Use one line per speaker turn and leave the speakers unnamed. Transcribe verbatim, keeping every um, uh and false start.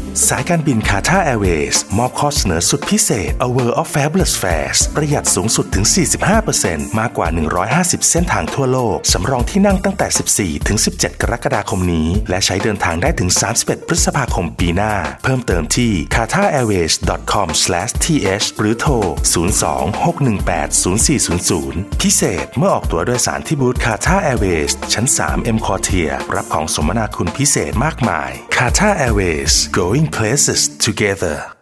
สายการบิน Qatar Airways มอบข้อเสนอสุดพิเศษ A World of Fabulous Fares ประหยัดสูงสุดถึง สี่สิบห้าเปอร์เซ็นต์ มากกว่า หนึ่งร้อยห้าสิบ เส้นทางทั่วโลกสำรองที่นั่งตั้งแต่ สิบสี่ถึงสิบเจ็ด กรกฎาคมนี้และใช้เดินทางได้ถึง สามสิบเอ็ด พฤษภาคมปีหน้าเพิ่มเติมที่ คาตาร์แอร์เวย์ส ดอท คอม สแลช ที เอช หรือโทร ศูนย์ สอง หก หนึ่ง แปด ศูนย์ สี่ ศูนย์ ศูนย์ พิเศษเมื่อออกตั๋วโดยสารที่บูธ Qatar Airways ชั้น สาม M Quartier รับของสมนาคุณพิเศษมากมาย Qatar Airways Going Places Together